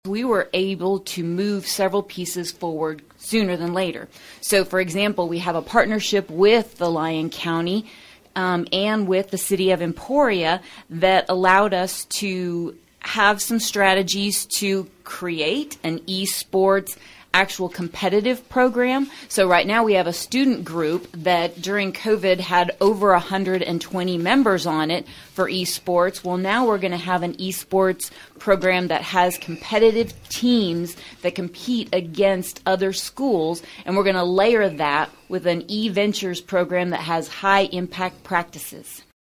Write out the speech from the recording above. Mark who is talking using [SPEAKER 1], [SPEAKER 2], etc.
[SPEAKER 1] we were able to move several pieces forward sooner than later. So, for example, we have a partnership with the Lyon County and with the city of Emporia that allowed us to have some strategies to create an esports actual competitive program. So right now we have a student group that during COVID had over 120 members on it for esports. Well, now we're going to have an esports program that has competitive teams that compete against other schools, and we're going to layer that with an eVentures program that has high impact practices.